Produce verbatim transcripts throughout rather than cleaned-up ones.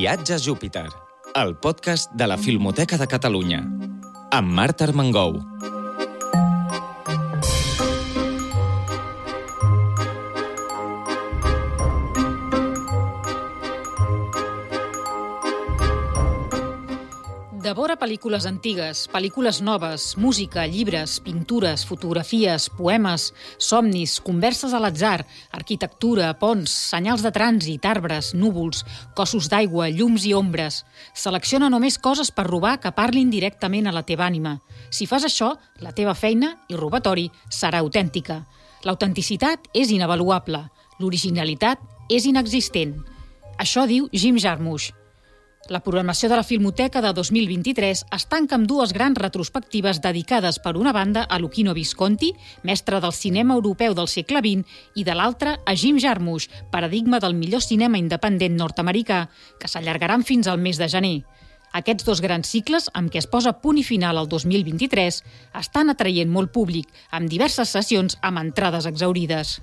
Viatge a Júpiter, el podcast de la Filmoteca de Catalunya, amb Marta Armengou. Devora pel·lícules antigues, pel·lícules noves, música, llibres, pintures, fotografies, poemes, somnis, converses a l'atzar, arquitectura, ponts, senyals de trànsit, arbres, núvols, cossos d'aigua, llums i ombres. Selecciona només coses per robar que parlin directament a la teva ànima. Si fas això, la teva feina i robatori serà autèntica. L'autenticitat és inavaluable. L'originalitat és inexistent. Això diu Jim Jarmusch. La programació de la Filmoteca de dos mil vint-i-tres es tanca amb dues grans retrospectives dedicades per una banda a Luchino Visconti, mestre del cinema europeu del segle vint, i de l'altra a Jim Jarmusch, paradigma del millor cinema independent nord-americà, que s'allargaran fins al mes de gener. Aquests dos grans cicles, amb què es posa punt i final al dos mil vint-i-tres, estan atraient molt públic, amb diverses sessions amb entrades exhaurides.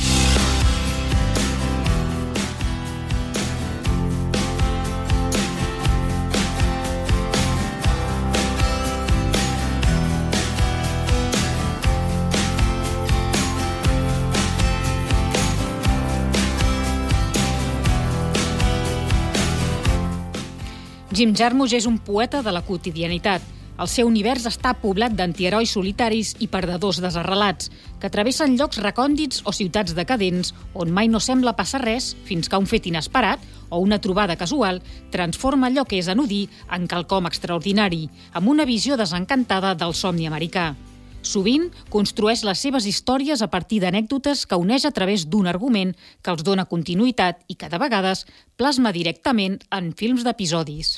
Jim Jarmusch és un poeta de la quotidianitat. El seu univers està poblat d'antiherois solitaris i perdedors desarrelats, que travessen llocs recòndits o ciutats decadents on mai no sembla passar res fins que un fet inesperat o una trobada casual transforma allò que és anodí en quelcom extraordinari, amb una visió desencantada del somni americà. Sovint construeix les seves històries a partir d'anècdotes que uneix a través d'un argument que els dona continuïtat i que, de vegades, plasma directament en films d'episodis.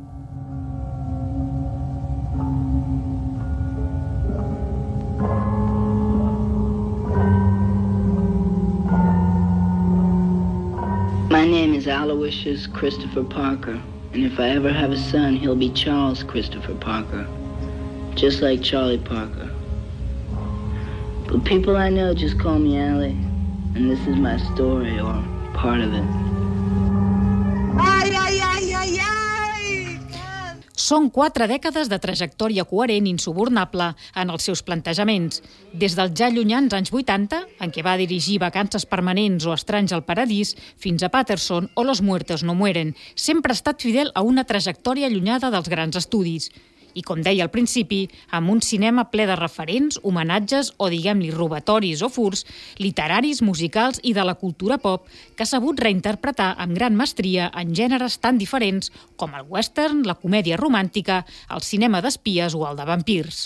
My name is Aloysius Christopher Parker, and if I ever have a son, he'll be Charles Christopher Parker, just like Charlie Parker. But people I know just call me Allie, and this is my story, or part of it. Ai, ai, ai, ai, ai! Són quatre dècades de trajectòria coherent i insubornable en els seus plantejaments. Des dels ja llunyans anys vuitanta, en què va dirigir Vacances permanents o Estranys al paradís, fins a Patterson o Los muertos no mueren, sempre ha estat fidel a una trajectòria allunyada dels grans estudis. I, com deia al principi, amb un cinema ple de referents, homenatges o, diguem-li, robatoris o furs, literaris, musicals i de la cultura pop, que ha sabut reinterpretar amb gran mestria en gèneres tan diferents com el western, la comèdia romàntica, el cinema d'espies o el de vampirs.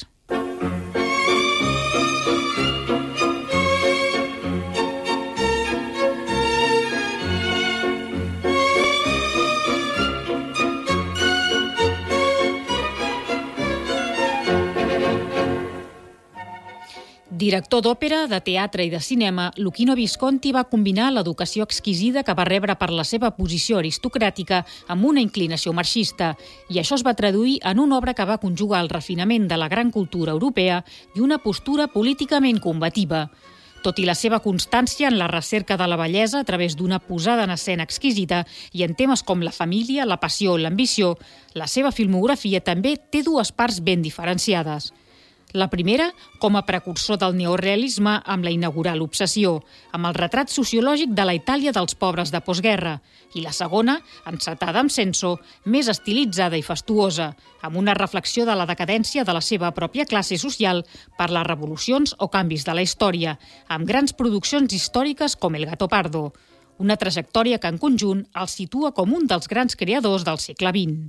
Director d'òpera, de teatre i de cinema, Luchino Visconti va combinar l'educació exquisida que va rebre per la seva posició aristocràtica amb una inclinació marxista, i això es va traduir en una obra que va conjugar el refinament de la gran cultura europea i una postura políticament combativa. Tot i la seva constància en la recerca de la bellesa a través d'una posada en escena exquisita i en temes com la família, la passió o l'ambició, la seva filmografia també té dues parts ben diferenciades. La primera, com a precursor del neorealisme amb la inaugural Obsessió, amb el retrat sociològic de la Itàlia dels pobres de postguerra, i la segona, encetada amb Senso, més estilitzada i fastuosa, amb una reflexió de la decadència de la seva pròpia classe social per les revolucions o canvis de la història, amb grans produccions històriques com El gato pardo, una trajectòria que en conjunt el situa com un dels grans creadors del segle vint.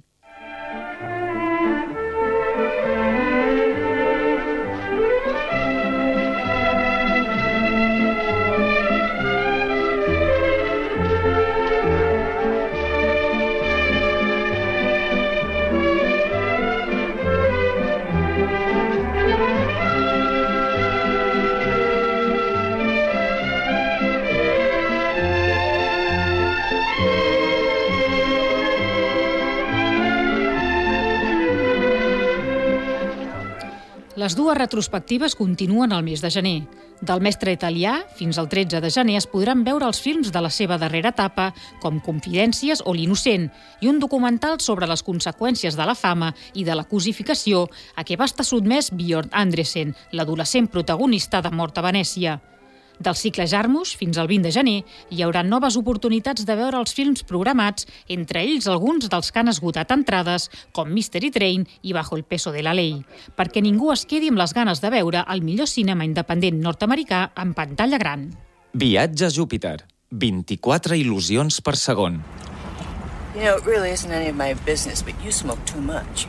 Les dues retrospectives continuen el mes de gener. Del mestre italià fins al tretze de gener es podran veure els films de la seva darrera etapa, com Confidències o L'innocent, i un documental sobre les conseqüències de la fama i de la cosificació a què va estar sotmès Bjørn Andresen, l'adolescent protagonista de Mort a Venècia. Del cicle Jarmusch fins al vint de gener hi haurà noves oportunitats de veure els films programats, entre ells alguns dels que han esgotat entrades, com Mystery Train i Bajo el peso de la ley, perquè ningú es quedi amb les ganes de veure el millor cinema independent nord-americà en pantalla gran. Viatge a Júpiter. vint-i-quatre il·lusions per segon. You know, it really isn't any of my business, but you smoke too much.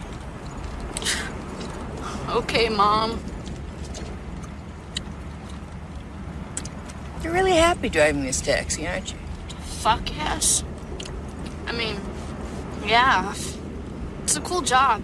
Okay, Mom. You're really happy driving this taxi, aren't you? Fuck yes. I mean, yeah. It's a cool job.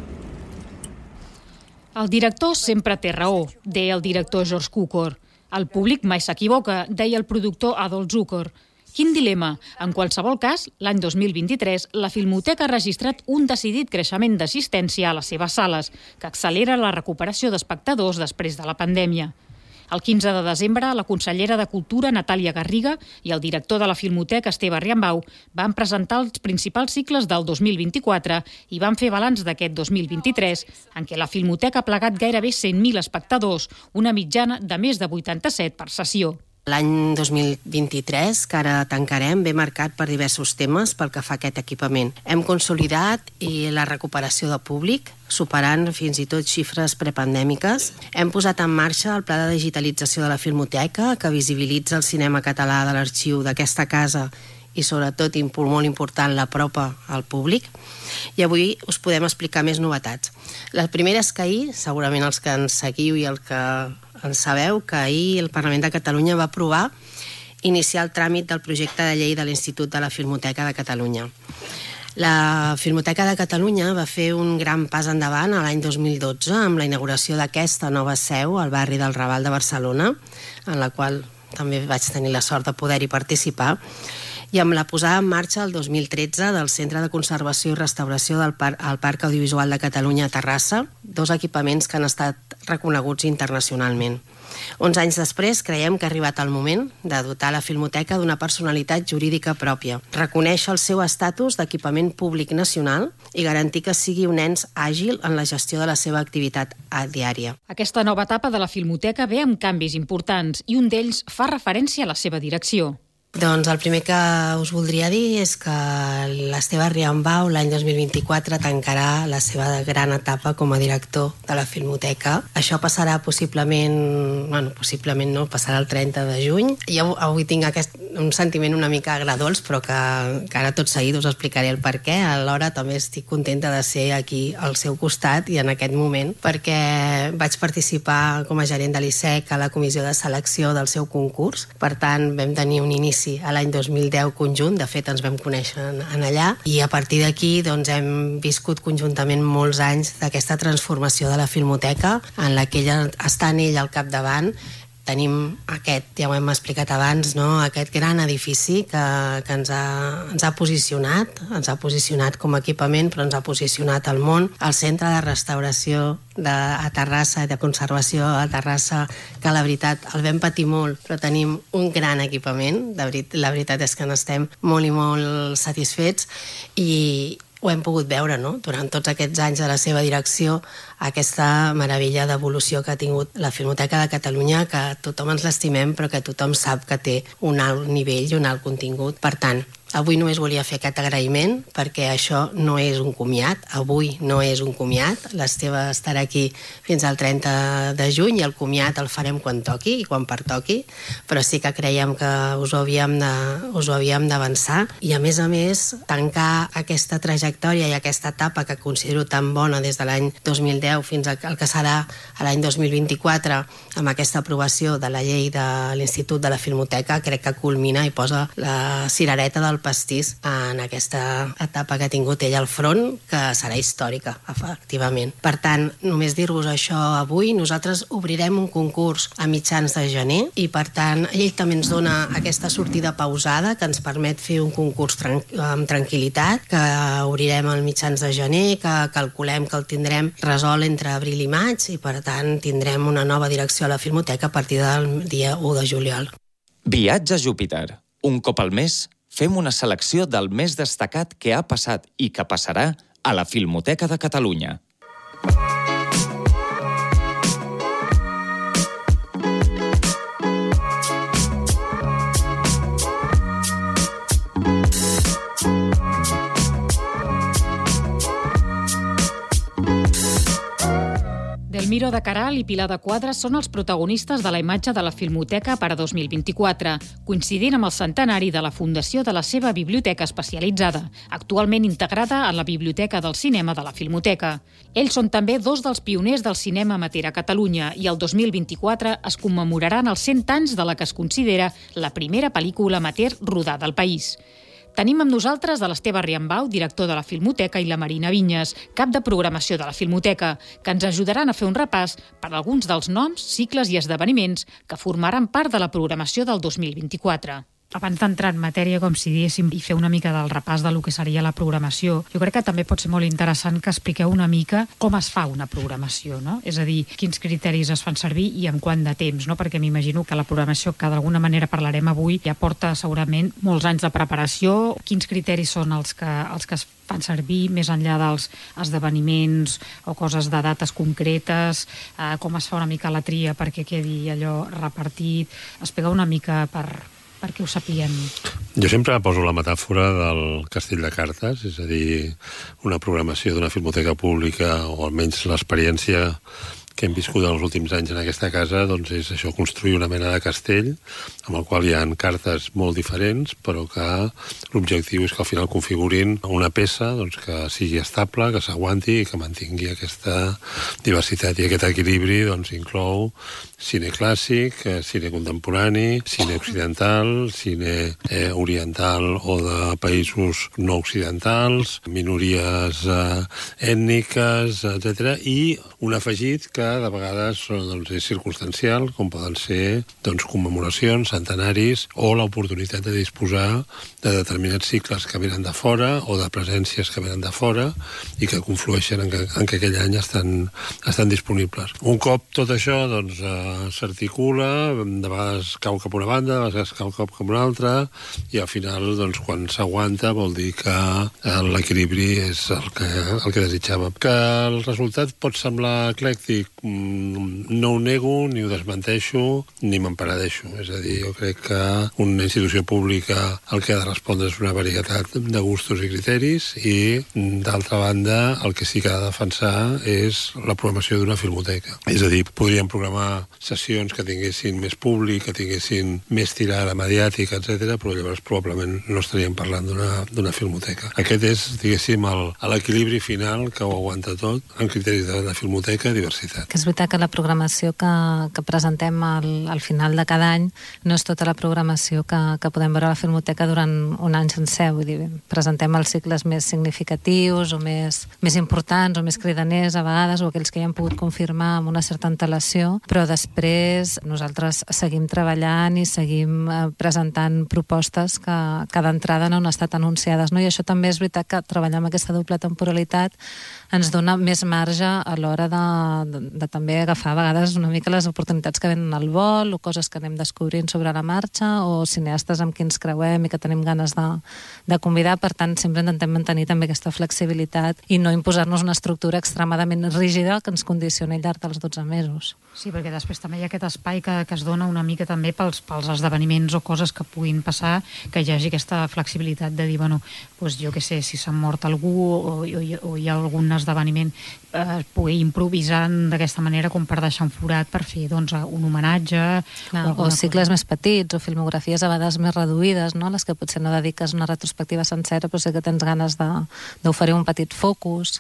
El director sempre té raó, deia el director George Cukor. El públic mai s'equivoca, deia el productor Adolf Zukor. Quin dilema! En qualsevol cas, l'any dos mil vint-i-tres, la Filmoteca ha registrat un decidit creixement d'assistència a les seves sales, que accelera la recuperació d'espectadors després de la pandèmia. El quinze de desembre, la consellera de Cultura, Natàlia Garriga, i el director de la Filmoteca, Esteve Riambau, van presentar els principals cicles del dos mil vint-i-quatre i van fer balanç d'aquest dos mil vint-i-tres, en què la Filmoteca ha plegat gairebé cent mil espectadors, una mitjana de més de vuitanta-set per sessió. L'any dos mil vint-i-tres, que ara tancarem, ve marcat per diversos temes pel que fa a aquest equipament. Hem consolidat i la recuperació de públic, superant fins i tot xifres prepandèmiques. Hem posat en marxa el pla de digitalització de la Filmoteca, que visibilitza el cinema català de l'arxiu d'aquesta casa i sobretot, molt important, l'apropa al públic. I avui us podem explicar més novetats. La primera és que ahir, segurament els que ens seguiu i els que en sabeu, que ahir el Parlament de Catalunya va aprovar iniciar el tràmit del projecte de llei de l'Institut de la Filmoteca de Catalunya. La Filmoteca de Catalunya va fer un gran pas endavant l'any dos mil dotze amb la inauguració d'aquesta nova seu al barri del Raval de Barcelona, en la qual també vaig tenir la sort de poder-hi participar, i amb la posada en marxa el dos mil tretze del Centre de Conservació i Restauració del Parc, al Parc Audiovisual de Catalunya a Terrassa, dos equipaments que han estat reconeguts internacionalment. Onze anys després, creiem que ha arribat el moment de dotar la Filmoteca d'una personalitat jurídica pròpia, reconèixer el seu estatus d'equipament públic nacional i garantir que sigui un ens àgil en la gestió de la seva activitat diària. Aquesta nova etapa de la Filmoteca ve amb canvis importants i un d'ells fa referència a la seva direcció. Doncs el primer que us voldria dir és que l'Esteve Riambau l'any dos mil vint-i-quatre tancarà la seva gran etapa com a director de la Filmoteca. Això passarà possiblement, bueno, possiblement no, passarà el trenta de juny. Jo avui tinc aquest, un sentiment una mica agredolç, però que, que ara tot seguit us explicaré el per què. Alhora també estic contenta de ser aquí al seu costat i en aquest moment, perquè vaig participar com a gerent de l'I S E C a la comissió de selecció del seu concurs. Per tant, vam tenir un inici a l'any dos mil deu conjunt, de fet ens vam conèixer en allà, i a partir d'aquí doncs, hem viscut conjuntament molts anys d'aquesta transformació de la Filmoteca, en la que ella està en ell al capdavant. Tenim aquest, ja ho hem explicat abans, no? Aquest gran edifici que, que ens, ha, ens ha posicionat, ens ha posicionat com a equipament, però ens ha posicionat al món. El centre de restauració de, a Terrassa, de conservació a Terrassa, que la veritat el vam patir molt, però tenim un gran equipament. De veritat, la veritat és que n'estem molt i molt satisfets i ho hem pogut veure, no? Durant tots aquests anys de la seva direcció, aquesta meravella d'evolució que ha tingut la Filmoteca de Catalunya, que tothom ens l'estimem, però que tothom sap que té un alt nivell i un alt contingut. Per tant, avui només volia fer aquest agraïment, perquè això no és un comiat, avui no és un comiat. L'Esteve estarà aquí fins al trenta de juny i el comiat el farem quan toqui i quan pertoqui, però sí que creiem que us ho havíem de, us ho havíem d'avançar i, a més a més, tancar aquesta trajectòria i aquesta etapa que considero tan bona des de l'any dos mil deu fins al que serà l'any dos mil vint-i-quatre amb aquesta aprovació de la llei de l'Institut de la Filmoteca, crec que culmina i posa la cirereta del el pastís en aquesta etapa que ha tingut ell al front, que serà històrica, efectivament. Per tant, només dir-vos això avui, nosaltres obrirem un concurs a mitjans de gener i, per tant, ell també ens dona aquesta sortida pausada que ens permet fer un concurs tran amb tranquil·litat, que obrirem a mitjans de gener, que calculem que el tindrem resolt entre abril i maig i, per tant, tindrem una nova direcció a la Filmoteca a partir del dia u de juliol. Viatge a Júpiter. Un cop al mes fem una selecció del més destacat que ha passat i que passarà a la Filmoteca de Catalunya. Delmiro de Caral i Pilar de Quadres són els protagonistes de la imatge de la Filmoteca per a dos mil vint-i-quatre, coincidint amb el centenari de la fundació de la seva biblioteca especialitzada, actualment integrada a la Biblioteca del Cinema de la Filmoteca. Ells són també dos dels pioners del cinema amateur a Catalunya i el dos mil vint-i-quatre es commemoraran els cent anys de la que es considera la primera pel·lícula amateur rodada al país. Tenim amb nosaltres a l'Esteve Riambau, director de la Filmoteca, i la Marina Vinyes, cap de programació de la Filmoteca, que ens ajudaran a fer un repàs per alguns dels noms, cicles i esdeveniments que formaran part de la programació del dos mil vint-i-quatre. Abans d'entrar en matèria, com si diguéssim, i fer una mica del repàs de lo que seria la programació, jo crec que també pot ser molt interessant que expliqueu una mica com es fa una programació, no? És a dir, quins criteris es fan servir i en quant de temps, no? Perquè m'imagino que la programació que d'alguna manera parlarem avui ja porta segurament molts anys de preparació. Quins criteris són els que, els que es fan servir més enllà dels esdeveniments o coses de dates concretes, eh, com es fa una mica la tria perquè quedi allò repartit? Expliqueu una mica per... perquè ho sapiguem. Jo sempre poso la metàfora del castell de cartes, és a dir, una programació d'una filmoteca pública, o almenys l'experiència que hem viscut en els últims anys en aquesta casa, doncs és això, construir una mena de castell amb el qual hi ha cartes molt diferents, però que l'objectiu és que al final configurin una peça doncs, que sigui estable, que s'aguanti i que mantingui aquesta diversitat. I aquest equilibri doncs, inclou cine clàssic, cine contemporani, cine occidental, cine eh, oriental o de països no occidentals, minories eh, ètniques, etcètera, i un afegit que de vegades doncs, és circumstancial, com poden ser doncs, commemoracions, centenaris, o l'oportunitat de disposar de determinats cicles que venen de fora o de presències que venen de fora i que conflueixen en que, en que aquell any estan, estan disponibles. Un cop tot això doncs, eh, s'articula, de vegades cau cap a una banda, de vegades cau cap a una altra, i al final, doncs, quan s'aguanta, vol dir que l'equilibri és el que, el que desitjàvem. Que el resultat pot semblar eclèctic, no ho nego, ni ho desmenteixo, ni m'emperadeixo. És a dir, jo crec que una institució pública el que ha de respondre és una varietat de gustos i criteris i, d'altra banda, el que sí que ha de defensar és la programació d'una filmoteca. És a dir, podríem programar sessions que tinguessin més públic, que tinguessin més tirada mediàtica, etcètera, però llavors probablement no estaríem parlant d'una filmoteca. Aquest és, diguéssim, l'equilibri final que ho aguanta tot en criteris de la filmoteca, diversitat. Que és veritat que la programació que, que presentem al, al final de cada any no és tota la programació que, que podem veure a la Filmoteca durant un any sencer. Vull dir, presentem els cicles més significatius o més, més importants o més cridaners a vegades, o aquells que ja hem pogut confirmar amb una certa antelació, però després nosaltres seguim treballant i seguim eh, presentant propostes que, que d'entrada no han estat anunciades, no? I això també és veritat que treballar amb aquesta doble temporalitat ens dona més marge a l'hora de, de, de també agafar a vegades una mica les oportunitats que venen al vol o coses que anem descobrint sobre la marxa o cineastes amb qui ens creuem i que tenim ganes de, de convidar. Per tant, sempre intentem mantenir també aquesta flexibilitat i no imposar-nos una estructura extremadament rígida que ens condicioni al llarg dels dotze mesos. Sí, perquè després també hi ha aquest espai que, que es dona una mica també pels, pels esdeveniments o coses que puguin passar, que hi hagi aquesta flexibilitat de dir, bueno, doncs jo què sé, si s'ha mort algú o, o, o hi ha algun esdeveniment, eh, poder improvisar d'aquesta manera com per deixar un forat per fer doncs, un homenatge. Clar, o, o cicles cosa més petits o filmografies a vegades més reduïdes, no? Les que potser no dediques una retrospectiva sencera però sí que tens ganes d'oferir un petit focus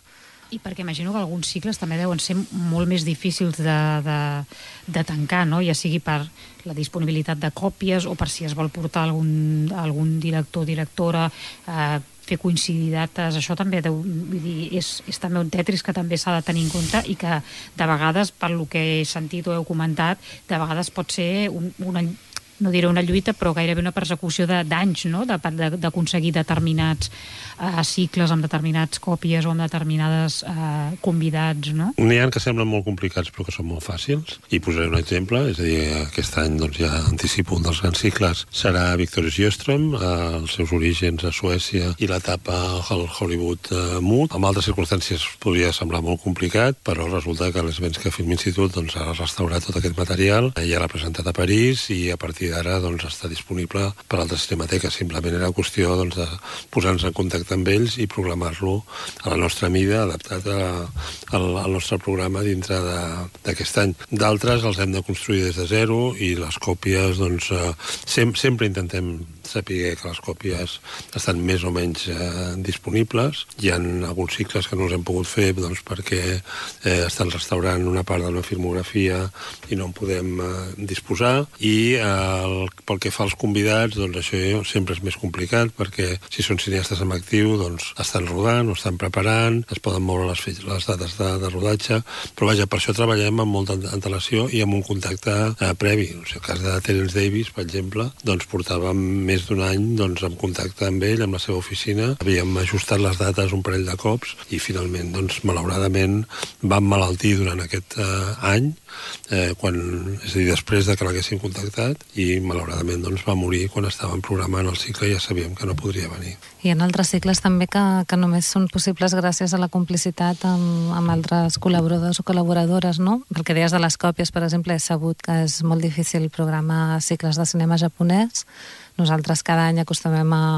I perquè imagino que alguns cicles també deuen ser molt més difícils de, de, de tancar, no? Ja sigui per la disponibilitat de còpies o per si es vol portar algun, algun director o directora, eh, fer coincidir dates, això també deu, vull dir, és, és també un Tetris que també s'ha de tenir en compte i que de vegades, per lo que he sentit o heu comentat, de vegades pot ser un, una, no diré una lluita, però gairebé una persecució d'anys, no? D'aconseguir de, determinats uh, cicles amb determinats còpies o amb determinades uh, convidats, no? N'hi ha que semblen molt complicats però que són molt fàcils, i posaré un exemple, és a dir, aquest any doncs, ja anticipo un dels grans cicles, serà Victoris Sjöström, eh, els seus orígens a Suècia i l'etapa al Hollywood eh, mut. En altres circumstàncies podria semblar molt complicat, però resulta que l'Svenska Film Institut doncs, ha restaurat tot aquest material, i ja l'ha presentat a París, i a partir d'ara doncs, està disponible per a altres cinemateques. Simplement era qüestió doncs, de posar-nos en contacte amb ells i programar-lo a la nostra mida, adaptat a, a, al nostre programa dintre d'aquest any. D'altres els hem de construir des de zero, i les còpies, doncs, eh, sem sempre intentem saber que les còpies estan més o menys eh, disponibles. Hi ha alguns cicles que no els hem pogut fer doncs, perquè eh, estan restaurant una part de la filmografia i no en podem eh, disposar, i eh, el, pel que fa als convidats, doncs això sempre és més complicat, perquè si són cineastes en actiu, doncs estan rodant o estan preparant, es poden moure les, les dates de, de rodatge, però vaja, per això treballem amb molta antelació i amb un contacte eh, previ. O sigui, el cas de Terence Davis, per exemple, doncs portàvem més d'un any doncs, en contacte amb ell, amb la seva oficina. Havíem ajustat les dates un parell de cops i finalment, doncs, malauradament, va emmalaltir durant aquest eh, any, eh, quan, és a dir, després de que l'haguessin contactat, i malauradament doncs, va morir quan estàvem programant el cicle i ja sabíem que no podria venir. Hi ha altres cicles també que, que només són possibles gràcies a la complicitat amb, amb altres col·laboradors o col·laboradores, no? Pel que deies de les còpies, per exemple, he sabut que és molt difícil programar cicles de cinema japonès. Nosaltres cada any acostumem a,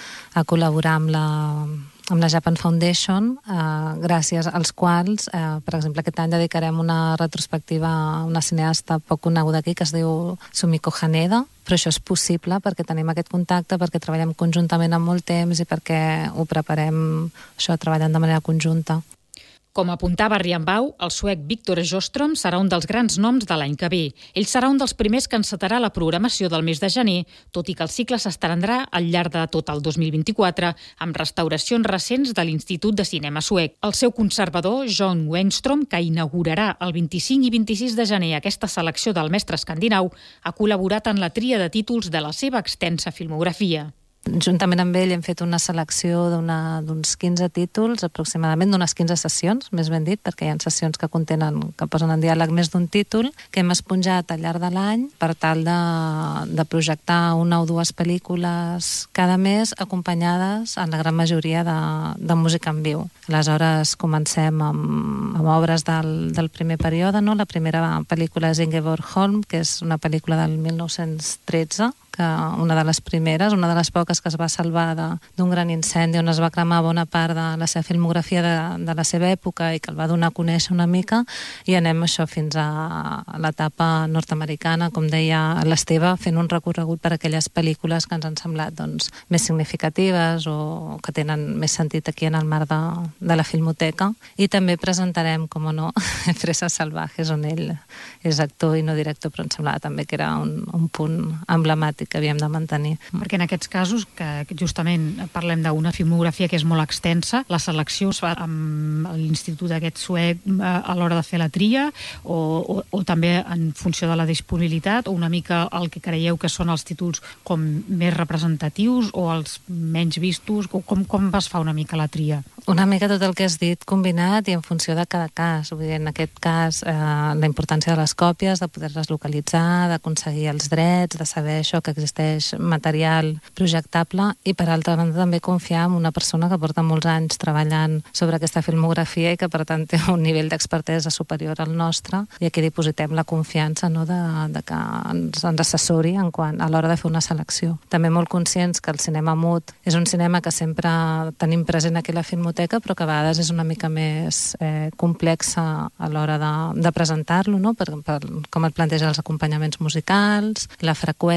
a col·laborar amb la, amb la Japan Foundation, eh, gràcies als quals, eh, per exemple, aquest any dedicarem una retrospectiva a una cineasta poc coneguda aquí que es diu Sumiko Haneda, però això és possible perquè tenim aquest contacte, perquè treballem conjuntament amb molt temps i perquè ho preparem, això, treballant de manera conjunta. Com apuntava Riambau, el suec Victor Sjöström serà un dels grans noms de l'any que ve. Ell serà un dels primers que encetarà la programació del mes de gener, tot i que el cicle s'estendrà al llarg de tot el dos mil vint-i-quatre, amb restauracions recents de l'Institut de Cinema Suec. El seu conservador, John Wenström, que inaugurarà el vint-i-cinc i vint-i-sis de gener aquesta selecció del mestre escandinau, ha col·laborat en la tria de títols de la seva extensa filmografia. Juntament amb ell hem fet una selecció d'uns quinze títols, aproximadament d'unes quinze sessions, més ben dit, perquè hi ha sessions que contenen, que posen en diàleg més d'un títol, que hem esponjat al llarg de l'any per tal de, de projectar una o dues pel·lícules cada mes, acompanyades en la gran majoria de, de música en viu. Aleshores comencem amb, amb obres del, del primer període, no? La primera pel·lícula és Ingeborg Holm, que és una pel·lícula del mil nou-cents tretze, que una de les primeres, una de les poques que es va salvar d'un gran incendi on es va cremar bona part de la seva filmografia de, de la seva època i que el va donar a conèixer una mica, i anem això fins a l'etapa nord-americana, com deia l'Esteve, fent un recorregut per aquelles pel·lícules que ens han semblat doncs, més significatives o que tenen més sentit aquí en el marc de, de la Filmoteca. I també presentarem, com no, Fresas Salvajes, on ell és actor i no director, però em semblava també que era un, un punt emblemàtic que havíem de mantenir. Perquè en aquests casos, que justament parlem d'una filmografia que és molt extensa, la selecció es fa amb l'institut aquest suec a l'hora de fer la tria o, o, o també en funció de la disponibilitat, o una mica el que creieu que són els títols com més representatius o els menys vistos, o com, com es fa una mica la tria? Una mica tot el que has dit combinat i en funció de cada cas. Vull dir, en aquest cas, eh, la importància de les còpies, de poder-les localitzar, d'aconseguir els drets, de saber això que existeix material projectable, i per altra banda també confiar en una persona que porta molts anys treballant sobre aquesta filmografia i que per tant té un nivell d'expertesa superior al nostre, i aquí dipositem la confiança, no, de, de que ens, ens assessori en quant a l'hora de fer una selecció. També molt conscients que el cinema mut és un cinema que sempre tenim present aquí a la Filmoteca, però que a vegades és una mica més eh, complexa a l'hora de, de presentar-lo, no? per, per com et planteja els acompanyaments musicals, la freqüència amb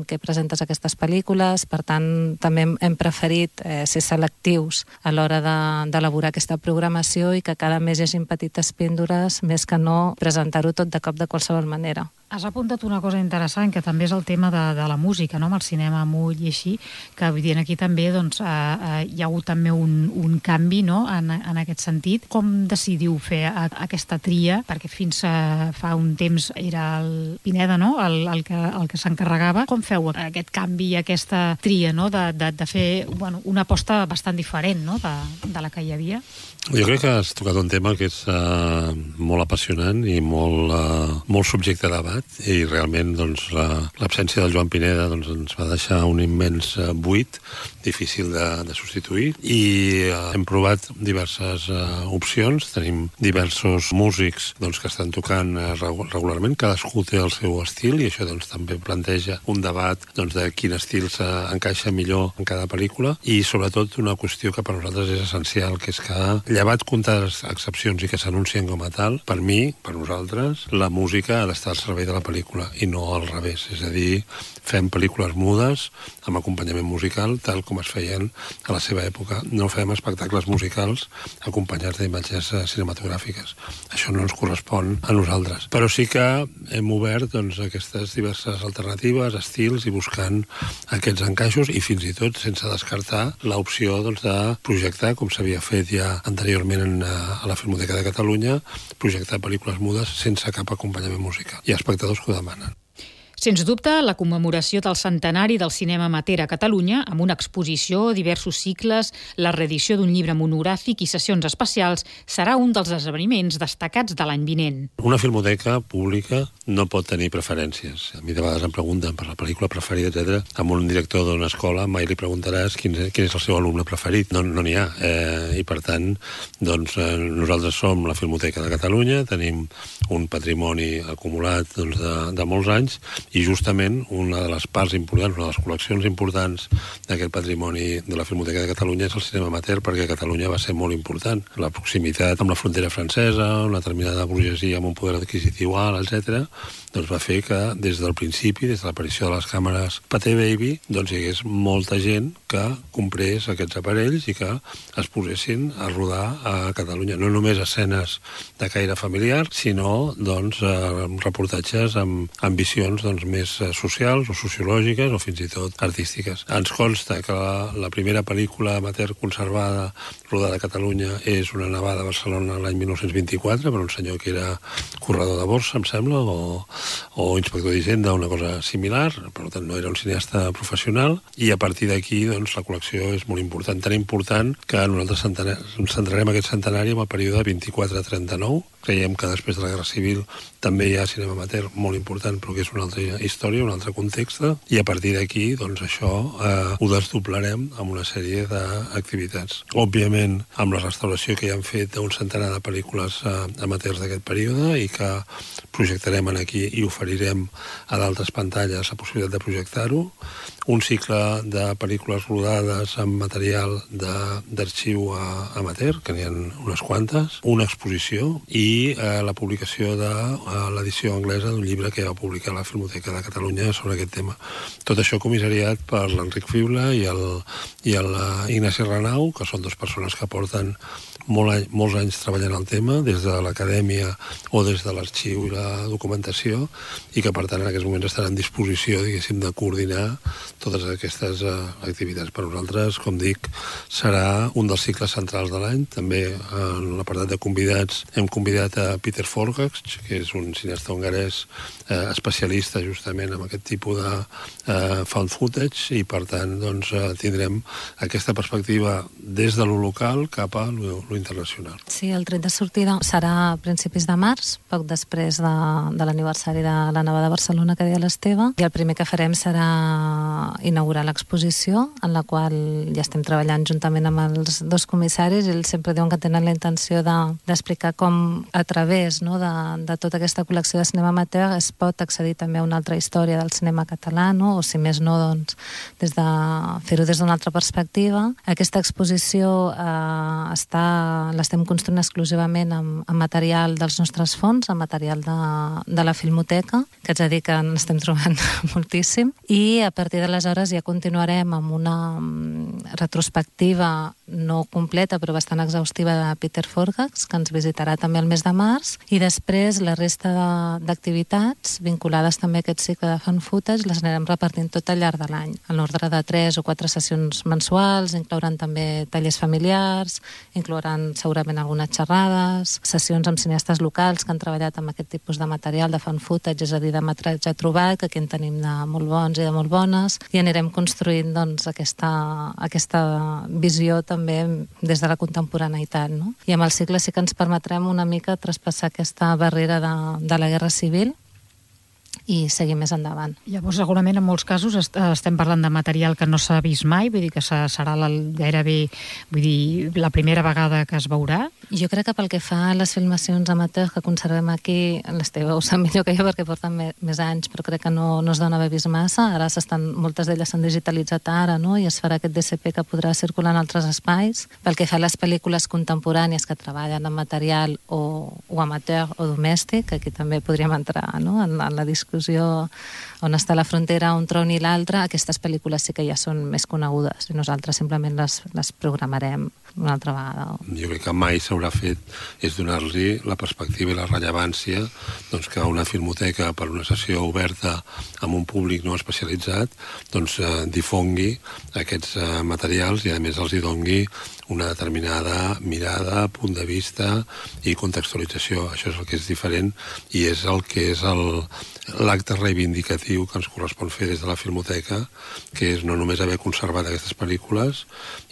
amb què presentes aquestes pel·lícules, per tant, també hem, hem preferit eh, ser selectius a l'hora d'elaborar aquesta programació i que cada mes hi hagi petites píndoles, més que no presentar-ho tot de cop de qualsevol manera. Has apuntat una cosa interessant, que també és el tema de, de la música, no? Amb el cinema mull i així, que vull dir, aquí també doncs, eh, eh, hi ha hagut també un, un canvi, no? en, en aquest sentit. Com decidiu fer a, aquesta tria? Perquè fins a fa un temps era el Pineda, no? el, el que, el que s'encarregava. Com feu aquest canvi i aquesta tria, no? de, de, de fer bueno, una aposta bastant diferent, no? de, de la que hi havia? Jo crec que has tocat un tema que és uh, molt apassionant i molt, uh, molt subjecte a debat, i realment doncs, l'absència del Joan Pineda doncs, ens va deixar un immens uh, buit, difícil de, de substituir, i uh, hem provat diverses uh, opcions. Tenim diversos músics doncs, que estan tocant uh, regularment, cadascú té el seu estil, i això doncs, també planteja un debat doncs, de quin estil s'encaixa millor en cada pel·lícula, i sobretot una qüestió que per nosaltres és essencial, que és que llevat comptades excepcions i que s'anuncien com a tal, per mi, per nosaltres, la música ha d'estar al servei de la pel·lícula i no al revés. És a dir, fem pel·lícules mudes amb acompanyament musical, tal com es feien a la seva època. No fem espectacles musicals acompanyats d'imatges cinematogràfiques. Això no ens correspon a nosaltres. Però sí que hem obert doncs, aquestes diverses alternatives, estils, i buscant aquests encaixos, i fins i tot sense descartar l'opció doncs, de projectar, com s'havia fet ja anteriorment en, a la Filmoteca de Catalunya, projectar pel·lícules mudes sense cap acompanyament musical. Hi ha espectadors que ho demanen. Sens dubte, la commemoració del centenari del cinema amateur a Catalunya, amb una exposició, diversos cicles, la reedició d'un llibre monogràfic i sessions especials, serà un dels esdeveniments destacats de l'any vinent. Una filmoteca pública no pot tenir preferències. A mi de vegades em pregunten per la pel·lícula preferida, etcètera. Amb un director d'una escola mai li preguntaràs quin és, quin és el seu alumne preferit. No n'hi no ha. Eh, I, per tant, doncs, eh, nosaltres som la Filmoteca de Catalunya, tenim un patrimoni acumulat doncs, de, de molts anys, i justament una de les parts importants, una de les col·leccions importants d'aquest patrimoni de la Filmoteca de Catalunya és el cinema amateur, perquè Catalunya va ser molt important. La proximitat amb la frontera francesa, una determinada burgesia amb un poder adquisitiu alt, etcètera, doncs va fer que des del principi, des de l'aparició de les càmeres Pathé Baby, doncs hi hagués molta gent que comprés aquests aparells i que es posessin a rodar a Catalunya. No només escenes de caire familiar, sinó doncs, eh, reportatges amb ambicions doncs, més socials o sociològiques o fins i tot artístiques. Ens consta que la, la primera pel·lícula amateur conservada rodada a Catalunya és Una nevada a Barcelona l'any mil nou-cents vint-i-quatre, per un senyor que era corredor de borsa, em sembla, o, o inspector d'Hisenda, una cosa similar, per tant no era un cineasta professional, i a partir d'aquí doncs, la col·lecció és molt important, tan important que nosaltres ens centrarem aquest centenari en el període vint-i-quatre a trenta-nou. Creiem que després de la Guerra Civil també hi ha cinema amateur molt important, però que és una altra història, un altre context, i a partir d'aquí, doncs això eh, ho desdoblarem amb una sèrie d'activitats. Òbviament, amb la restauració que ja hem fet d'un centenar de pel·lícules eh, amateurs d'aquest període i que projectarem aquí i oferirem a d'altres pantalles la possibilitat de projectar-ho, un cicle de pel·lícules rodades amb material d'arxiu amateur, que n'hi ha unes quantes, una exposició i eh, la publicació de eh, l'edició anglesa d'un llibre que va publicar la Filmoteca de Catalunya sobre aquest tema. Tot això comissariat per l'Enric Fibla i el, i el Ignasi Renau, que són dues persones que porten molt any, molts anys treballant el tema, des de l'acadèmia o des de l'arxiu i la documentació, i que per tant en aquests moments estan en disposició, diguéssim, de coordinar totes aquestes uh, activitats. Per nosaltres, com dic, serà un dels cicles centrals de l'any. També en l'apartat de convidats hem convidat a Peter Forgax, que és un cineasta hongarès eh, especialista justament en aquest tipus de eh, found footage, i per tant doncs, eh, tindrem aquesta perspectiva des de lo local cap a lo, lo internacional. Sí, el tret de sortida serà a principis de març, poc després de, de l'aniversari de la Nevada de Barcelona que deia l'Esteve, i el primer que farem serà inaugurar l'exposició, en la qual ja estem treballant juntament amb els dos comissaris. Ells sempre diuen que tenen la intenció de, d'explicar com a través no, de, de tota aquesta aquesta col·lecció de cinema amateur es pot accedir també a una altra història del cinema català, no? O si més no, doncs, des de fer-ho des d'una altra perspectiva. Aquesta exposició eh, està, l'estem construint exclusivament amb, amb material dels nostres fons, amb material de, de la Filmoteca, que haig de dir que n'estem trobant moltíssim, i a partir d'aleshores ja continuarem amb una retrospectiva no completa, però bastant exhaustiva de Peter Forgax, que ens visitarà també el mes de març, i després la resta d'activitats vinculades també a aquest cicle de fan footage les anirem repartint tot al llarg de l'any, en l'ordre de tres o quatre sessions mensuals, inclouran també tallers familiars, inclouran segurament algunes xerrades, sessions amb cineastes locals que han treballat amb aquest tipus de material de fan footage, és a dir, de metratge trobat, que aquí en tenim de molt bons i de molt bones, i anirem construint doncs, aquesta, aquesta visió també des de la contemporaneïtat, no? I amb el cicle sí que ens permetrem una mica traspassar aquesta barrera de, de la guerra civil i seguir més endavant. Llavors, segurament, en molts casos est estem parlant de material que no s'ha vist mai, vull dir que serà la, gairebé vull dir, la primera vegada que es veurà. Jo crec que pel que fa a les filmacions amateurs que conservem aquí, les teves ho sap millor que jo perquè porten me, més anys, però crec que no, no es dona haver vist massa. Ara s'estan, moltes d'elles s'han digitalitzat ara, no? I es farà aquest D C P que podrà circular en altres espais. Pel que fa a les pel·lícules contemporànies que treballen amb material o, o amateur o domèstic, aquí també podríem entrar, no? en, en la discussió on està la frontera, un tron i l'altre, aquestes pel·lícules sí que ja són més conegudes i nosaltres simplement les, les programarem una altra vegada. Jo crec que mai s'haurà fet és donar-li la perspectiva i la rellevància doncs, que una filmoteca per una sessió oberta amb un públic no especialitzat doncs, eh, difongui aquests eh, materials i a més els hi dongui una determinada mirada, punt de vista i contextualització. Això és el que és diferent i és el que és l'acte reivindicatiu que ens correspon fer des de la Filmoteca, que és no només haver conservat aquestes pel·lícules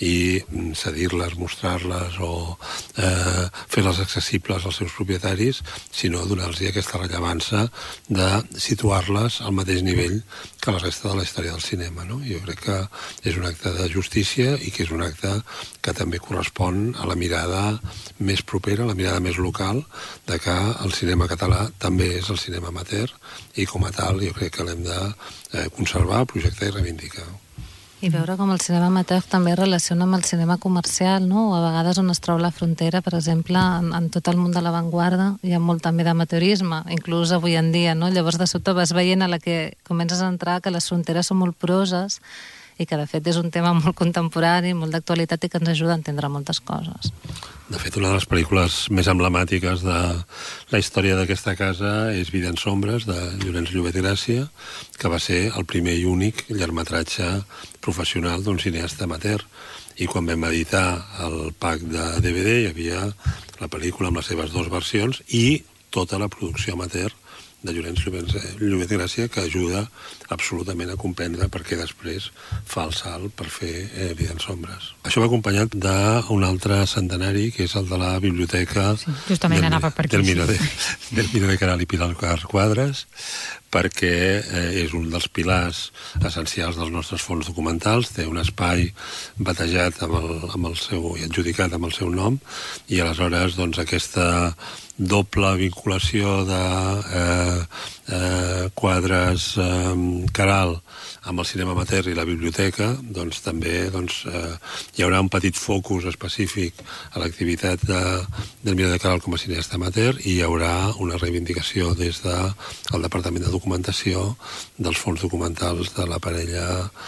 i cedir-les, mostrar-les o eh, fer-les accessibles als seus propietaris, sinó donar-los aquesta rellevància de situar-les al mateix nivell que la resta de la història del cinema. No? Jo crec que és un acte de justícia i que és un acte que també correspon a la mirada més propera, a la mirada més local, de que el cinema català també és el cinema amateur i com a tal jo crec que l'hem de eh, conservar, projectar i reivindicar. I veure com el cinema amateur també es relaciona amb el cinema comercial, no? O a vegades on es troba la frontera, per exemple, en, en tot el món de l'avantguarda hi ha molt també d'amateurisme, inclús avui en dia, no? Llavors de sobte vas veient a la que comences a entrar que les fronteres són molt poroses i que de fet és un tema molt contemporani, molt d'actualitat i que ens ajuda a entendre moltes coses. De fet, una de les pel·lícules més emblemàtiques de la història d'aquesta casa és Vida en sombres, de Llorenç Llobet i Gràcia, que va ser el primer i únic llargmetratge professional d'un cineasta amateur. I quan vam editar el pack de D V D hi havia la pel·lícula amb les seves dues versions i tota la producció amateur de Llorenç Llobet i Gràcia, que ajuda absolutament a comprendre per què després fa el salt per fer eh, Vida en sombres. Això va acompanyat d'un altre centenari, que és el de la biblioteca sí, justament del, anava per aquí, del Mino de, del Mino de Caral i Pilar Quadras, perquè eh, és un dels pilars essencials dels nostres fons documentals, té un espai batejat amb el, amb el seu, i adjudicat amb el seu nom, i aleshores doncs, aquesta doble vinculació de eh, eh, Quadras eh, Caral amb el cinema amateur i la biblioteca, doncs també doncs, eh, hi haurà un petit focus específic a l'activitat de, del Mino de Caral com a cineasta amateur i hi haurà una reivindicació des del de, Departament de Documentació dels fons documentals de la parella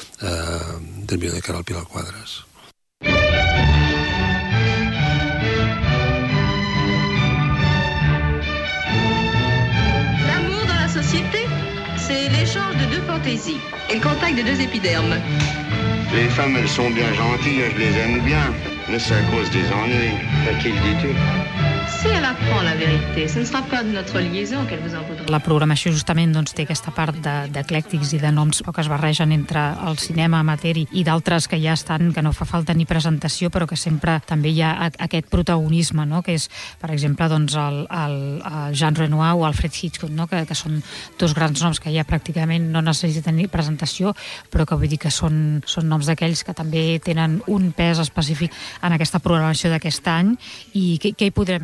eh, del Mino de Caral Pilar Quadras. C'est l'échange de deux fantaisies et le contact de deux épidermes. Les femmes, elles sont bien gentilles, je les aime bien, mais c'est à cause des ennuis. À qui le dis-tu? Si elle apprend la vérité, ce ne sera pas de notre liaison qu'elle vous en voudra. La programació justament doncs, té aquesta part d'eclèctics i de noms que es barregen entre el cinema amateur i d'altres que ja estan, que no fa falta ni presentació, però que sempre també hi ha aquest protagonisme, no? Que és, per exemple, doncs, el, el, el Jean Renoir o Alfred Hitchcock, no? que, que són dos grans noms que ja pràcticament no necessiten ni presentació, però que vull dir que són, són noms d'aquells que també tenen un pes específic en aquesta programació d'aquest any. I què, què hi podrem veure exactament?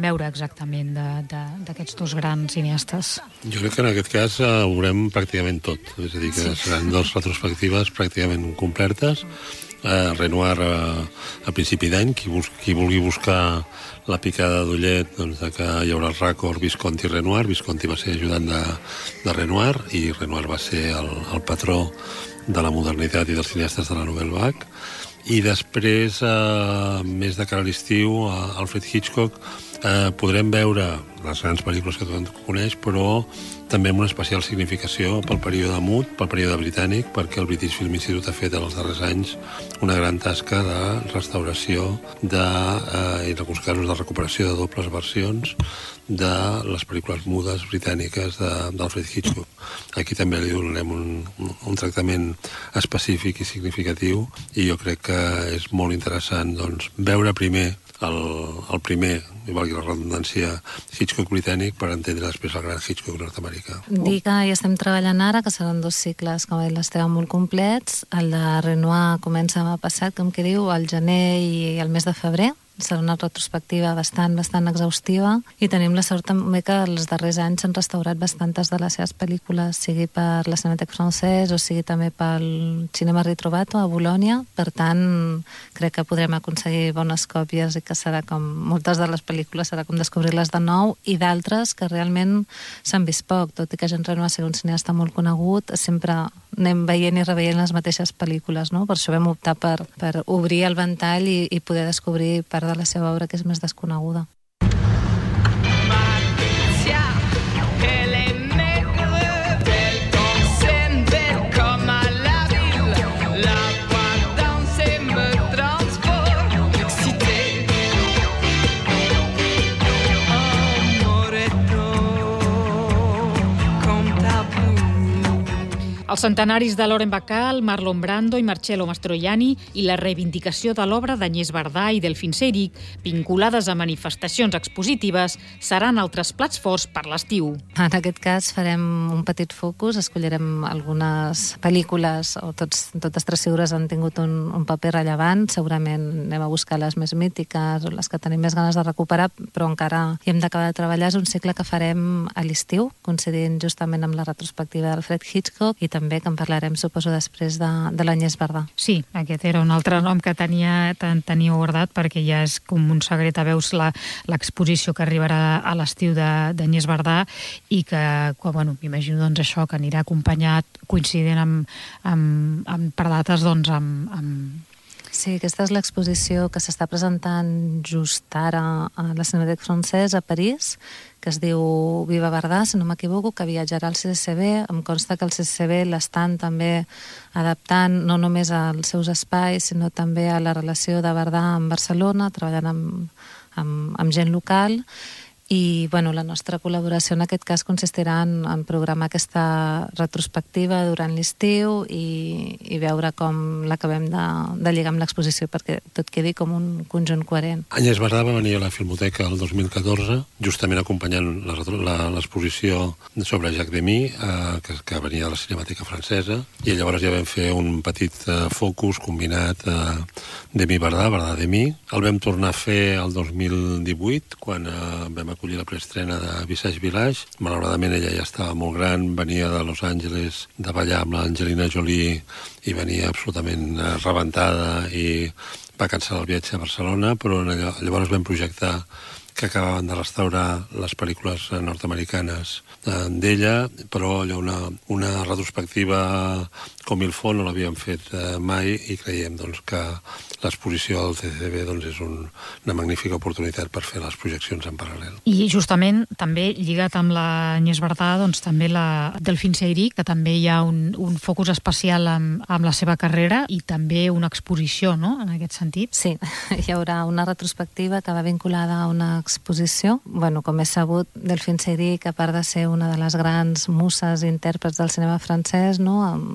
exactament d'aquests dos grans cineastes? Jo crec que en aquest cas ho veurem pràcticament tot, és a dir, que sí. Seran dues retrospectives pràcticament completes. Uh, Renoir uh, a principi d'any, qui, bus qui vulgui buscar la picada d'ullet, doncs, de que hi haurà el rècord Visconti-Renoir. Visconti va ser ajudant de, de Renoir i Renoir va ser el, el patró de la modernitat i dels cineastes de la Nouvelle Vague. I després, uh, més de cara a l'estiu, uh, Alfred Hitchcock, uh, podrem veure les grans pel·lícules que tothom coneix, però també amb una especial significació pel període mut, pel període britànic, perquè el British Film Institute ha fet en els darrers anys una gran tasca de restauració de, eh, i en alguns casos de recuperació de dobles versions de les pel·lícules mudes britàniques d'Alfred Hitchcock. Aquí també li donarem un, un tractament específic i significatiu i jo crec que és molt interessant doncs, veure primer el, el primer, i valgui la redundància, Hitchcock britànic per entendre després el gran Hitchcock nord-americà. Dir que hi estem treballant ara, que seran dos cicles, com ha dit l'Esteve, molt complets. El de Renoir comença demà passat, com que diu, al gener i el mes de febrer. Serà una retrospectiva bastant, bastant exhaustiva i tenim la sort també que els darrers anys s'han restaurat bastantes de les seves pel·lícules, sigui per la Cinémathèque Française o sigui també pel Cinema Ritrovato a Bologna. Per tant, crec que podrem aconseguir bones còpies i que serà com, moltes de les pel·lícules serà com descobrir-les de nou i d'altres que realment s'han vist poc, tot i que Jean Renoir sigui un cineasta molt conegut, sempre anem veient i reveient les mateixes pel·lícules, no? Per això vam optar per, per obrir el ventall i, i poder descobrir part de la seva obra que és més desconeguda. Els centenaris de Lauren Bacall, Marlon Brando i Marcello Mastroianni i la reivindicació de l'obra d'Agnès Varda i Delphine Seyrig, vinculades a manifestacions expositives, seran altres plats forts per l'estiu. En aquest cas farem un petit focus, escollirem algunes pel·lícules, o tots, totes tres figures han tingut un, un paper rellevant, segurament anem a buscar les més mítiques o les que tenim més ganes de recuperar, però encara hi hem d'acabar de treballar. És un cicle que farem a l'estiu, coincidint justament amb la retrospectiva d'Alfred Hitchcock i també que en parlarem, suposo, després de, de l'Agnès Varda. Sí, aquest era un altre nom que tenia, ten, tenia guardat, perquè ja és com un secret a veus l'exposició que arribarà a l'estiu d'Agnès Varda i que, que bueno, m'imagino doncs, això, que anirà acompanyat, coincidint amb, amb, amb per dates, doncs, amb, amb Sí, aquesta és l'exposició que s'està presentant just ara a la Cinémathèque Française a París, que es diu Viva Varda, si no m'equivoco, que viatjarà al C C C B. Em consta que el C C C B l'estan també adaptant no només als seus espais, sinó també a la relació de Varda amb Barcelona, treballant amb, amb, amb gent local. I bueno, la nostra col·laboració en aquest cas consistirà en, en programar aquesta retrospectiva durant l'estiu i, i veure com l'acabem de, de lligar amb l'exposició perquè tot quedi com un conjunt coherent. Agnès Varda va venir a la Filmoteca el dos mil catorze, justament acompanyant l'exposició sobre Jacques Demy, eh, que, que venia de la Cinemateca Francesa, i llavors ja vam fer un petit eh, focus combinat eh, Demy-Varda, Varda-Demy. El vam tornar a fer el dos mil divuit, quan eh, vam acollir la preestrena de Visage Village. Malauradament ella ja estava molt gran, venia de Los Angeles de ballar amb l'Angelina Jolie i venia absolutament rebentada i va cancel·lar el viatge a Barcelona, però llavors vam projectar que acabaven de restaurar les pel·lícules nord-americanes d'ella, però allò una, una retrospectiva com il faut no l'havíem fet mai i creiem doncs, que l'exposició del C C C B doncs, és un, una magnífica oportunitat per fer les projeccions en paral·lel. I justament també lligat amb l'Agnès Varda, doncs també la Delphine Seyrig, que també hi ha un, un focus especial amb, amb la seva carrera i també una exposició, no?, en aquest sentit. Sí, hi haurà una retrospectiva que va vinculada a una exposició. Bueno, com és sabut, Delphine Seyrig, a part de ser una de les grans muses i intèrprets del cinema francès, no?, amb, amb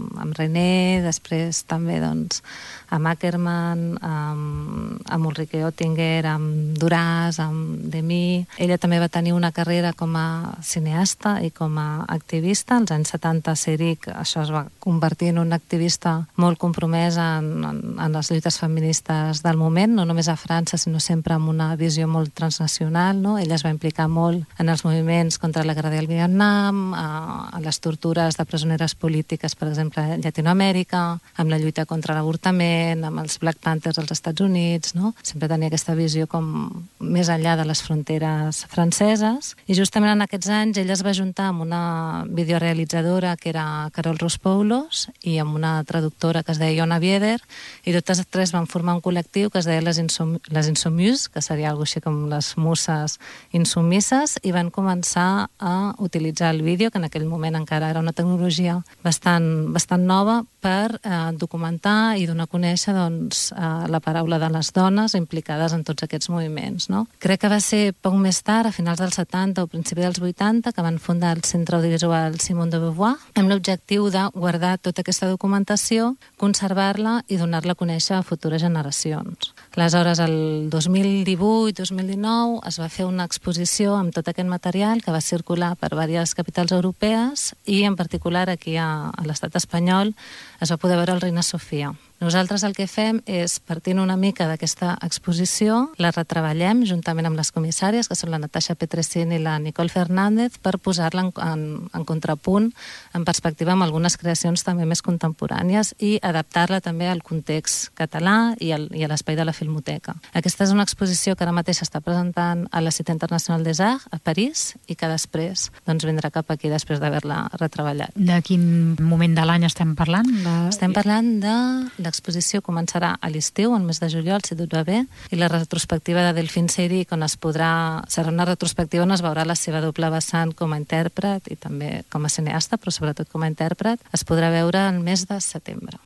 René, després també doncs, amb Ackerman, amb, amb Ulrike Oettinger, amb Duras, amb Demy. Ella també va tenir una carrera com a cineasta i com a activista. Als anys setanta, Cédric, això es va convertir en un activista molt compromès en, en, en les lluites feministes del moment, no només a França, sinó sempre amb una visió molt transnacional, no? Ella es va implicar molt en els moviments contra la guerra del Vietnam, a, a les tortures de presoneres polítiques, per exemple, a Llatinoamèrica, amb la lluita contra l'avortament, amb els Black Panthers als Estats Units, no? Sempre tenia aquesta visió com més enllà de les fronteres franceses. I justament en aquests anys ella es va juntar amb una videorealitzadora que era Carol Rospoulos i amb una traductora que es deia Iona Bieder, i totes tres van formar un col·lectiu que es deia Les, Insom les Insommues, que seria alguna cosa així com les musses insumisses, i van començar a utilitzar el vídeo, que en aquell moment encara era una tecnologia bastant, bastant nova, per eh, documentar i donar a conèixer doncs, eh, la paraula de les dones implicades en tots aquests moviments. No? Crec que va ser poc més tard, a finals dels setanta o principi dels vuitanta, que van fundar el Centre Audiovisual Simone de Beauvoir, amb l'objectiu de guardar tota aquesta documentació, conservar-la i donar-la a conèixer a futures generacions. Aleshores, el dos mil divuit dos mil dinou es va fer una exposició amb tot aquest material que va circular per diverses capitals europees i en particular aquí a, a l'estat espanyol es va poder veure el Reina Sofia. Nosaltres el que fem és, partint una mica d'aquesta exposició, la retreballem juntament amb les comissàries, que són la Natasha Petressin i la Nicole Fernández, per posar-la en, en, en contrapunt, en perspectiva amb algunes creacions també més contemporànies i adaptar-la també al context català i, al, i a l'espai de la Filmoteca. Aquesta és una exposició que ara mateix s'està presentant a la Cité Internacional des Arts, a París, i que després doncs, vindrà cap aquí després d'haver-la retreballat. De quin moment de l'any estem parlant? De... Estem parlant de... L'exposició començarà a l'estiu, al mes de juliol, si tot va bé, i la retrospectiva de Delphine Seyrig, on es podrà... Serà una retrospectiva on es veurà la seva doble vessant com a intèrpret i també com a cineasta, però sobretot com a intèrpret, es podrà veure el mes de setembre.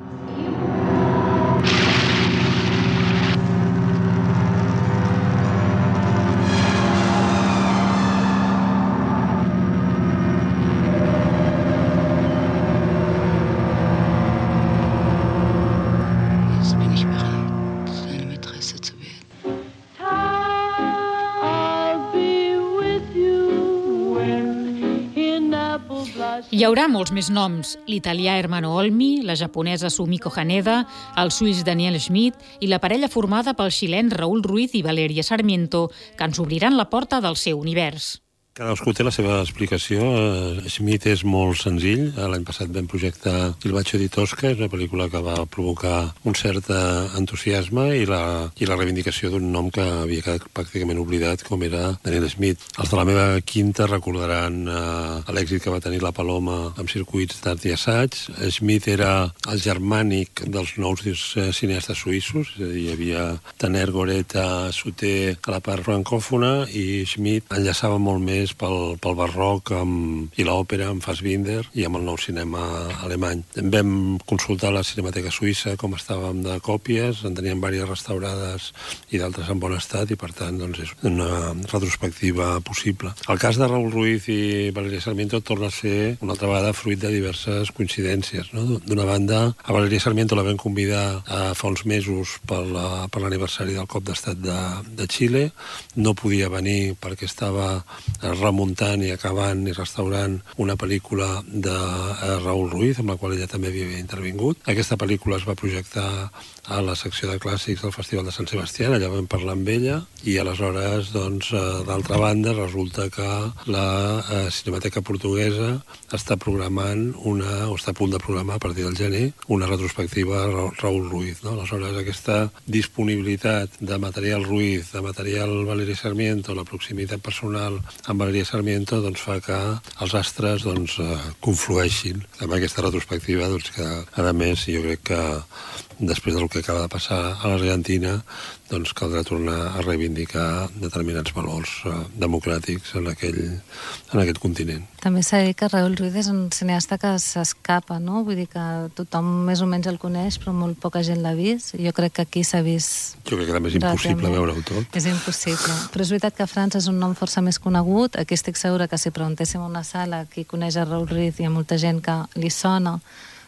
Hi haurà molts més noms, l'italià Ermanno Olmi, la japonesa Sumiko Haneda, el suís Daniel Schmidt i la parella formada pels xilens Raúl Ruiz i Valeria Sarmiento, que ens obriran la porta del seu univers. Cadascú té la seva explicació. Schmidt és molt senzill. L'any passat vam projectar Il Bacio di Tosca, és una pel·lícula que va provocar un cert entusiasme i la, i la reivindicació d'un nom que havia quedat pràcticament oblidat, com era Daniel Schmidt. Els de la meva quinta recordaran eh, l'èxit que va tenir La Paloma amb circuits d'art i assaig. Schmidt era el germànic dels nous cineastes suïssos, és a dir, hi havia Tanner, Goreta, Sauté a la part francòfona, i Schmidt enllaçava molt més pel, pel barroc amb, i l'òpera amb Fassbinder i amb el nou cinema alemany. Vam consultar la Cinemateca Suïssa com estàvem de còpies, en teníem diverses restaurades i d'altres en bon estat, i per tant doncs, és una retrospectiva possible. El cas de Raúl Ruiz i Valeria Sarmiento torna a ser una altra vegada fruit de diverses coincidències. No? D'una banda, a Valeria Sarmiento la vam convidar a fa uns mesos per l'aniversari del cop d'estat de, de Xile. No podia venir perquè estava remuntant i acabant i restaurant una pel·lícula de Raúl Ruiz, amb la qual ella també havia intervingut. Aquesta pel·lícula es va projectar a la secció de clàssics del Festival de Sant Sebastià, allà vam parlar amb ella, i aleshores, doncs, d'altra banda, resulta que la Cinemateca Portuguesa està programant una, o està a punt de programar a partir del gener, una retrospectiva a Raúl Ruiz. No? Aleshores, aquesta disponibilitat de material Ruiz, de material Valeria Sarmiento, la proximitat personal amb Valeria Sarmiento, doncs fa que els astres doncs, conflueixin amb aquesta retrospectiva, doncs, que, a més, jo crec que després del que acaba de passar a l'Argentina, doncs caldrà tornar a reivindicar determinats valors eh, democràtics en aquell, en aquest continent. També s'ha dit que Raúl Ruiz és un cineasta que s'escapa, no? Vull dir que tothom més o menys el coneix, però molt poca gent l'ha vist. Jo crec que aquí s'ha vist... Jo crec que també és impossible veure-ho tot. És impossible. Però és veritat que a França és un nom força més conegut. Aquí estic segura que si preguntéssim a una sala qui coneix a Raúl Ruiz, hi ha molta gent que li sona,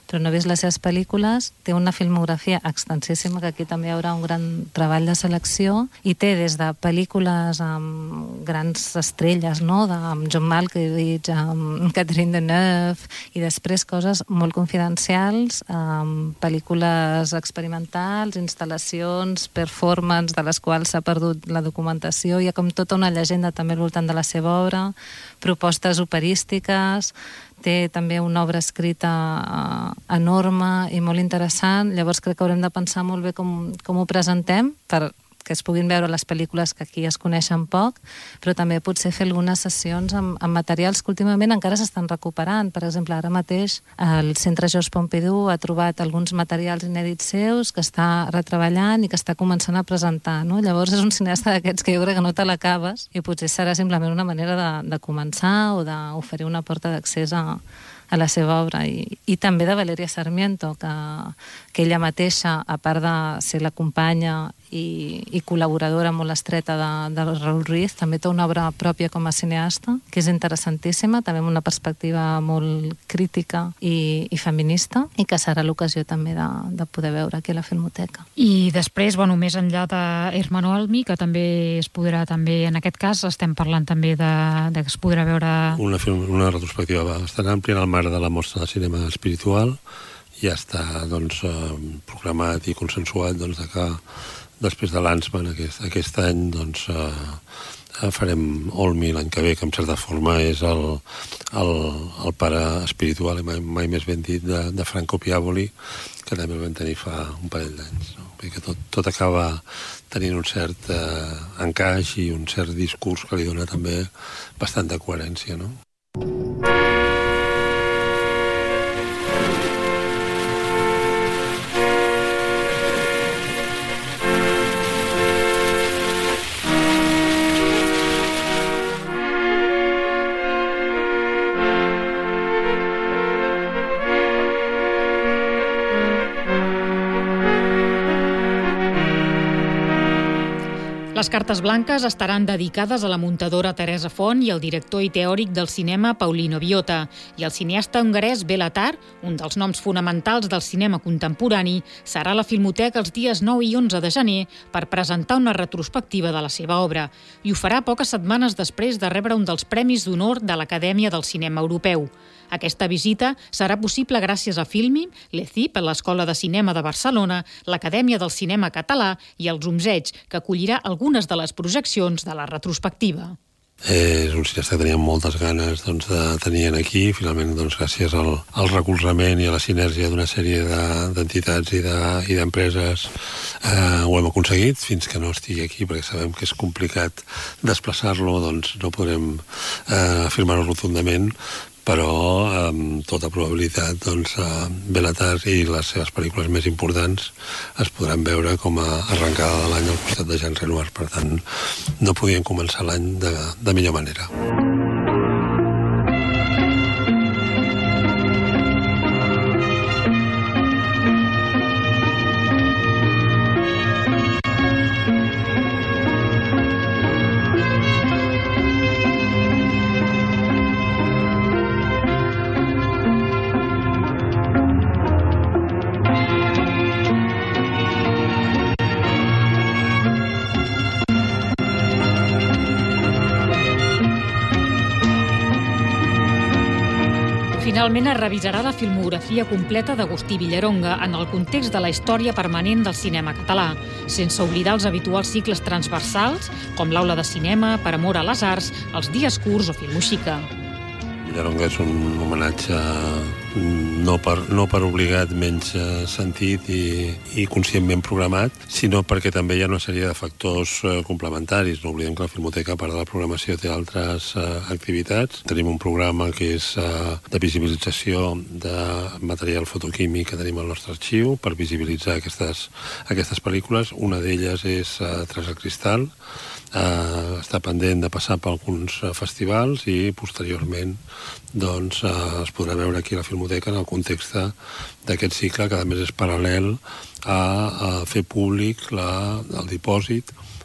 però no he vist les seves pel·lícules. Té una filmografia extensíssima, que aquí també hi haurà un gran treball de selecció, i té des de pel·lícules amb grans estrelles, no?, amb John Malkovich, amb Catherine Deneuve, i després coses molt confidencials, amb pel·lícules experimentals, instal·lacions, performance, de les quals s'ha perdut la documentació. Hi ha com tota una llegenda també al voltant de la seva obra, propostes operístiques, té també una obra escrita uh, enorme i molt interessant. Llavors crec que haurem de pensar molt bé com, com ho presentem, per que es puguin veure les pel·lícules que aquí es coneixen poc, però també potser fer algunes sessions amb, amb materials que últimament encara s'estan recuperant. Per exemple, ara mateix el Centre Georges Pompidou ha trobat alguns materials inèdits seus que està retreballant i que està començant a presentar, no? Llavors és un cineasta d'aquests que jo crec que no te l'acabes i potser serà simplement una manera de, de començar o d'oferir una porta d'accés a a la seva obra, i, i també de Valeria Sarmiento, que, que ella mateixa, a part de ser la companya i, i col·laboradora molt estreta de, de Raúl Ruiz, també té una obra pròpia com a cineasta, que és interessantíssima, també amb una perspectiva molt crítica i, i feminista, i que serà l'ocasió també de, de poder veure aquí a la Filmoteca. I després, bueno, més enllà d'Hermano Almi, que també es podrà, també en aquest cas, estem parlant també de, de que es podrà veure... Una, film, una retrospectiva bastant àmplia en el marc de la mostra de cinema espiritual. Ja està doncs, eh, programat i consensuat doncs, de que després de l'Ansman aquest, aquest any doncs, eh, farem Olmi l'any que ve, que en certa forma és el, el, el pare espiritual, i mai, mai més ben dit, de, de Franco Piavoli, que també el vam tenir fa un parell d'anys, no? Perquè tot, tot acaba tenint un cert eh, encaix i un cert discurs que li dona també bastanta coherència, no? Les cartes blanques estaran dedicades a la muntadora Teresa Font i al director i teòric del cinema Paulino Biota, i el cineasta hongarès Béla Tarr, un dels noms fonamentals del cinema contemporani, serà a la Filmoteca els dies nou i onze de gener per presentar una retrospectiva de la seva obra, i ho farà poques setmanes després de rebre un dels premis d'honor de l'Acadèmia del Cinema Europeu. Aquesta visita serà possible gràcies a Filmi, l'E C I P, l'Escola de Cinema de Barcelona, l'Acadèmia del Cinema Català i els Umzeig, que acollirà algunes de les projeccions de la retrospectiva. És un cineasta que teníem moltes ganes doncs, de tenir aquí. Finalment, doncs, gràcies al, al recolzament i a la sinergia d'una sèrie d'entitats de, i d'empreses de, eh, ho hem aconseguit. Fins que no estigui aquí, perquè sabem que és complicat desplaçar-lo, doncs no podrem eh, afirmar-ho rotundament, però amb tota probabilitat doncs, Béla Tarr i les seves pel·lícules més importants es podran veure com a arrencada de l'any al costat de Jean Renoir. Per tant, no podien començar l'any de, de millor manera. Finalment es revisarà la filmografia completa d'Agustí Villaronga en el context de la història permanent del cinema català, sense oblidar els habituals cicles transversals, com l'Aula de Cinema, Per amor a les arts, els Dies curts o Filmoxica. Villaronga és un homenatge no per, no per obligat menys sentit i, i conscientment programat, sinó perquè també hi ha una sèrie de factors complementaris. No oblidem que la Filmoteca, a part de la programació, té altres uh, activitats. Tenim un programa que és uh, de visibilització de material fotoquímic que tenim al nostre arxiu per visibilitzar aquestes, aquestes pel·lícules. Una d'elles és uh, Tras el cristal. Uh, està pendent de passar per alguns uh, festivals i posteriorment doncs, uh, es podrà veure aquí a la Filmoteca en el context d'aquest cicle, que a més és paral·lel a, a fer públic la, el dipòsit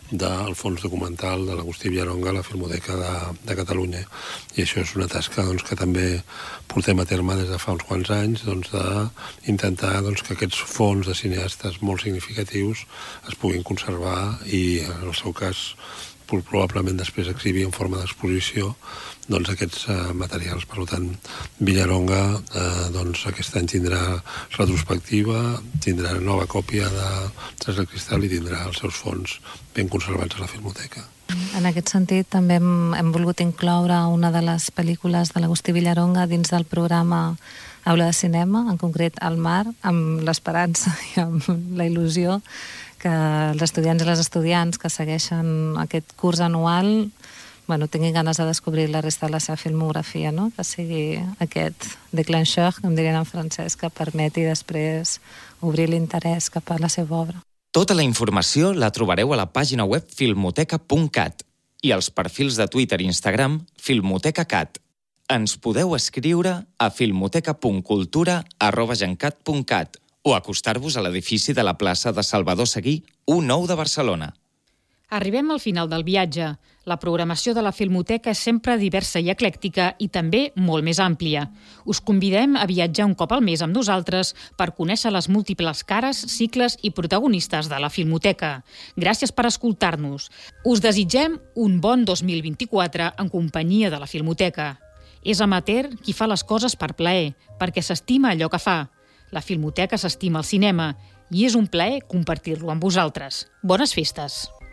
del fons documental de l'Agustí Villaronga a la Filmoteca de, de Catalunya. I això és una tasca doncs, que també portem a terme des de fa uns quants anys, doncs, d'intentar doncs, que aquests fons de cineastes molt significatius es puguin conservar i, en el seu cas, probablement després exhibir en forma d'exposició doncs, aquests uh, materials. Per tant, Villaronga eh, doncs, aquest any tindrà retrospectiva, tindrà nova còpia de Tres del Cristal i tindrà els seus fons ben conservats a la Filmoteca. En aquest sentit, també hem, hem volgut incloure una de les pel·lícules de l'Agustí Villaronga dins del programa Aula de Cinema, en concret El Mar, amb l'esperança i amb la il·lusió que els estudiants i les estudiants que segueixen aquest curs anual bueno, tinguin ganes de descobrir la resta de la seva filmografia, no? Que sigui aquest déclencheur, com dirien en francès, que permeti després obrir l'interès cap a la seva obra. Tota la informació la trobareu a la pàgina web filmoteca punt cat i als perfils de Twitter i Instagram filmotecacat. Ens podeu escriure a filmoteca punt cultura arroba gencat punt cat o acostar-vos a l'edifici de la plaça de Salvador Seguí, u nou de Barcelona. Arribem al final del viatge. La programació de la Filmoteca és sempre diversa i eclèctica i també molt més àmplia. Us convidem a viatjar un cop al mes amb nosaltres per conèixer les múltiples cares, cicles i protagonistes de la Filmoteca. Gràcies per escoltar-nos. Us desitgem un bon dos mil vint-i-quatre en companyia de la Filmoteca. És amateur qui fa les coses per plaer, perquè s'estima allò que fa. La Filmoteca s'estima el cinema i és un plaer compartir-lo amb vosaltres. Bones festes!